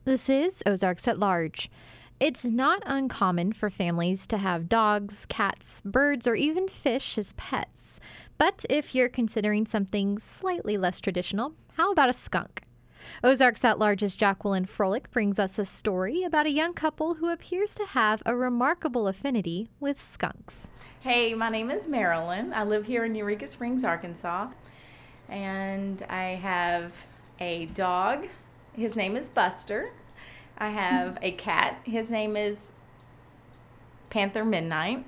This is Ozarks at Large. It's not uncommon for families to have dogs, cats, birds, or even fish as pets. But if you're considering something slightly less traditional, how about a skunk? Ozarks at Large's Jacqueline Froelich brings us a story about a young couple who appears to have a remarkable affinity with skunks. Hey, my name is Marilyn. I live here in Eureka Springs, Arkansas. And I have a dog. His name is Buster. I have a cat. His name is Panther Midnight.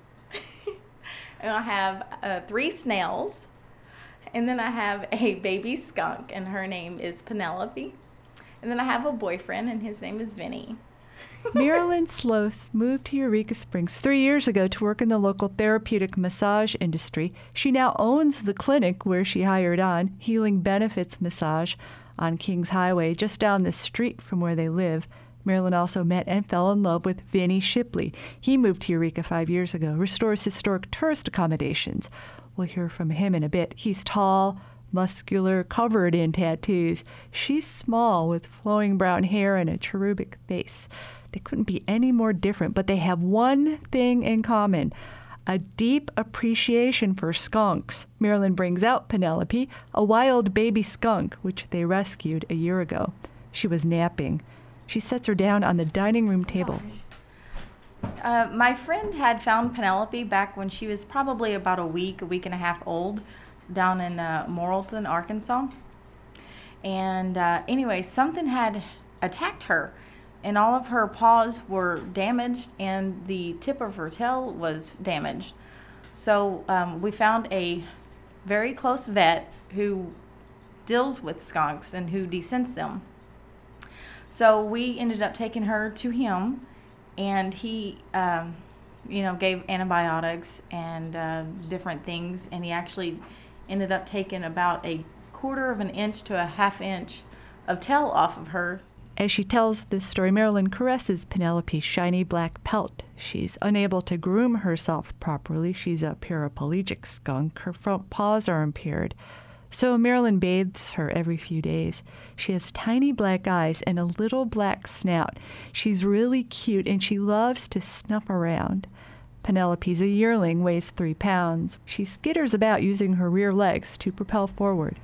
And I have 3 snails. And then I have a baby skunk, and her name is Penelope. And then I have a boyfriend, and his name is Vinny. Marilyn Sloas moved to Eureka Springs 3 years ago to work in the local therapeutic massage industry. She now owns the clinic where she hired on, Healing Benefits Massage, on Kings Highway, just down the street from where they live. Marilyn also met and fell in love with Vinny Shipley. He moved to Eureka 5 years ago, restores historic tourist accommodations. We'll hear from him in a bit. He's tall, muscular, covered in tattoos. She's small with flowing brown hair and a cherubic face. They couldn't be any more different, but they have one thing in common: a deep appreciation for skunks. Marilyn brings out Penelope, a wild baby skunk, which they rescued a year ago. She was napping. She sets her down on the dining room table. My friend had found Penelope back when she was probably about a week and a half old, down in Morrilton, Arkansas. And anyway, something had attacked her, and all of her paws were damaged, and the tip of her tail was damaged. So we found a very close vet who deals with skunks and who descents them. So we ended up taking her to him, and he, gave antibiotics and different things, and he actually ended up taking about a 1/4 inch to a 1/2 inch of tail off of her. As she tells this story, Marilyn caresses Penelope's shiny black pelt. She's unable to groom herself properly. She's a paraplegic skunk. Her front paws are impaired. So Marilyn bathes her every few days. She has tiny black eyes and a little black snout. She's really cute, and she loves to snuff around. Penelope's a yearling, weighs 3 pounds. She skitters about using her rear legs to propel forward.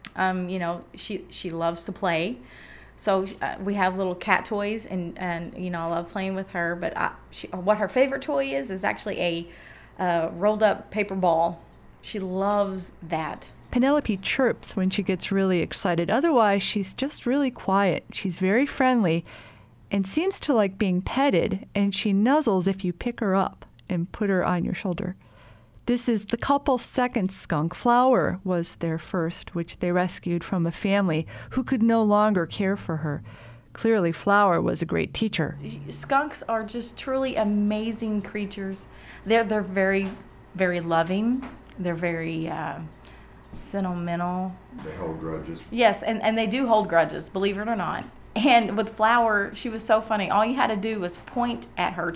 She loves to play. So we have little cat toys, and I love playing with her. But what her favorite toy is actually a rolled up paper ball. She loves that. Penelope chirps when she gets really excited. Otherwise, she's just really quiet. She's very friendly and seems to like being petted, and she nuzzles if you pick her up and put her on your shoulder. This is the couple's second skunk. Flower was their first, which they rescued from a family who could no longer care for her. Clearly, Flower was a great teacher. Skunks are just truly amazing creatures. They're very, very loving. They're very sentimental. They hold grudges. Yes, and they do hold grudges, believe it or not. And with Flower, she was so funny. All you had to do was point at her,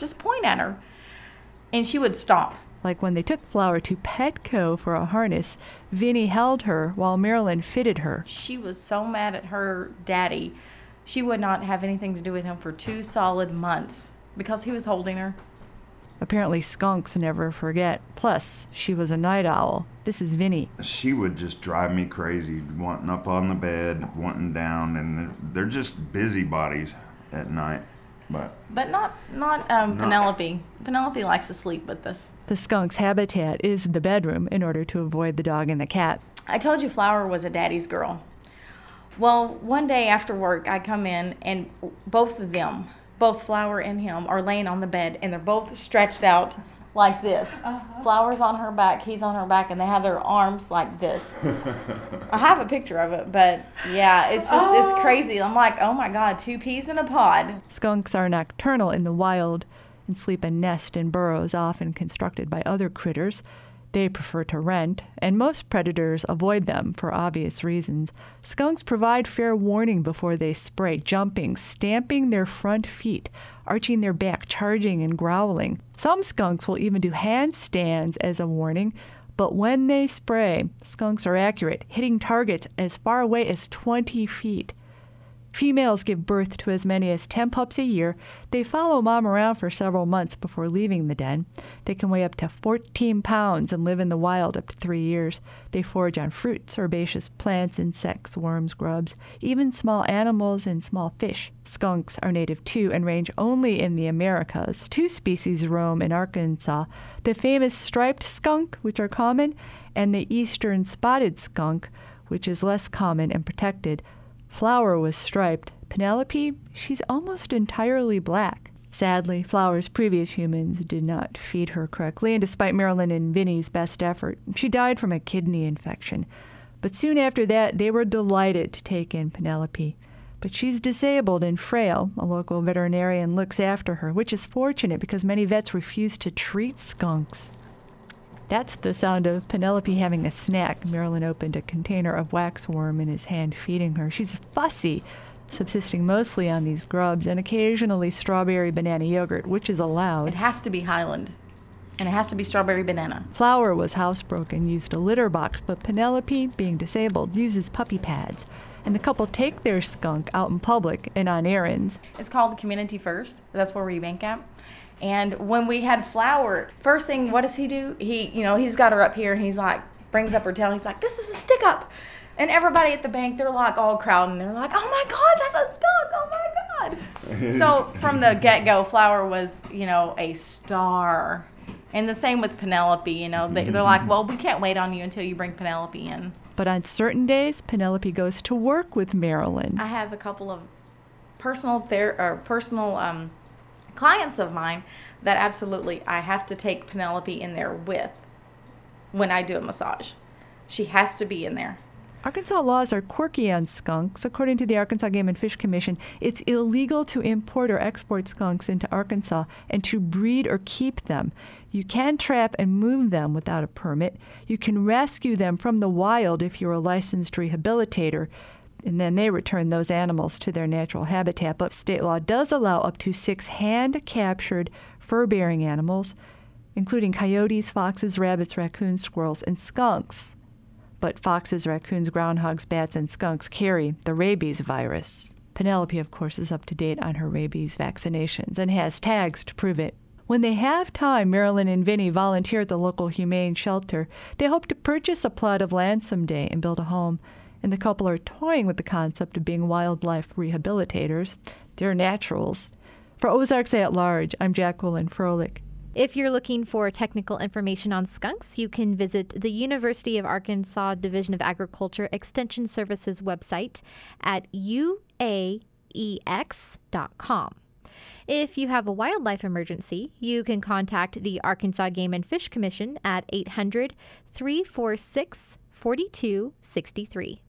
and she would stop. Like when they took Flower to Petco for a harness, Vinny held her while Marilyn fitted her. She was so mad at her daddy. She would not have anything to do with him for 2 solid months because he was holding her. Apparently skunks never forget. Plus, she was a night owl. This is Vinny. She would just drive me crazy, wanting up on the bed, wanting down, and they're just busybodies at night. But not Penelope. Penelope likes to sleep with us. The skunk's habitat is the bedroom in order to avoid the dog and the cat. I told you Flower was a daddy's girl. Well, one day after work, I come in, and both of them, both Flower and him, are laying on the bed, and they're both stretched out like this. Flower's on her back, he's on her back, and they have their arms like this. I have a picture of it, but yeah, it's crazy. I'm like, oh my God, 2 peas in a pod. Skunks are nocturnal in the wild and sleep and nest in burrows often constructed by other critters. They prefer to rent, and most predators avoid them for obvious reasons. Skunks provide fair warning before they spray, jumping, stamping their front feet, arching their back, charging and growling. Some skunks will even do handstands as a warning, but when they spray, skunks are accurate, hitting targets as far away as 20 feet. Females give birth to as many as 10 pups a year. They follow mom around for several months before leaving the den. They can weigh up to 14 pounds and live in the wild up to 3 years. They forage on fruits, herbaceous plants, insects, worms, grubs, even small animals and small fish. Skunks are native too and range only in the Americas. 2 species roam in Arkansas: the famous striped skunk, which are common, and the eastern spotted skunk, which is less common and protected. Flower was striped. Penelope, she's almost entirely black. Sadly, Flower's previous humans did not feed her correctly, and despite Marilyn and Vinny's best effort, she died from a kidney infection. But soon after that, they were delighted to take in Penelope. But she's disabled and frail. A local veterinarian looks after her, which is fortunate because many vets refuse to treat skunks. That's the sound of Penelope having a snack. Marilyn opened a container of waxworm in his hand, feeding her. She's fussy, subsisting mostly on these grubs and occasionally strawberry banana yogurt, which is allowed. It has to be Highland, and it has to be strawberry banana. Flower was housebroken, used a litter box, but Penelope, being disabled, uses puppy pads. And the couple take their skunk out in public and on errands. It's called Community First. That's where we bank at. And when we had Flower, first thing, what does he do? He's got her up here, and he's like, brings up her tail, and he's like, this is a stick up. And everybody at the bank, they're like all crowding. They're like, oh my God, that's a skunk, oh my God. So from the get-go, Flower was, a star. And the same with Penelope, they're like, well, we can't wait on you until you bring Penelope in. But on certain days, Penelope goes to work with Marilyn. I have a couple of personal clients of mine that absolutely I have to take Penelope in there with when I do a massage. She has to be in there. Arkansas laws are quirky on skunks. According to the Arkansas Game and Fish Commission, it's illegal to import or export skunks into Arkansas and to breed or keep them. You can trap and move them without a permit. You can rescue them from the wild if you're a licensed rehabilitator, and then they return those animals to their natural habitat. But state law does allow up to 6 hand-captured fur-bearing animals, including coyotes, foxes, rabbits, raccoons, squirrels, and skunks. But foxes, raccoons, groundhogs, bats, and skunks carry the rabies virus. Penelope, of course, is up to date on her rabies vaccinations and has tags to prove it. When they have time, Marilyn and Vinny volunteer at the local humane shelter. They hope to purchase a plot of land someday and build a home. And the couple are toying with the concept of being wildlife rehabilitators. They're naturals. For Ozarks at Large, I'm Jacqueline Froelich. If you're looking for technical information on skunks, you can visit the University of Arkansas Division of Agriculture Extension Services website at uaex.com. If you have a wildlife emergency, you can contact the Arkansas Game and Fish Commission at 800-346-4263.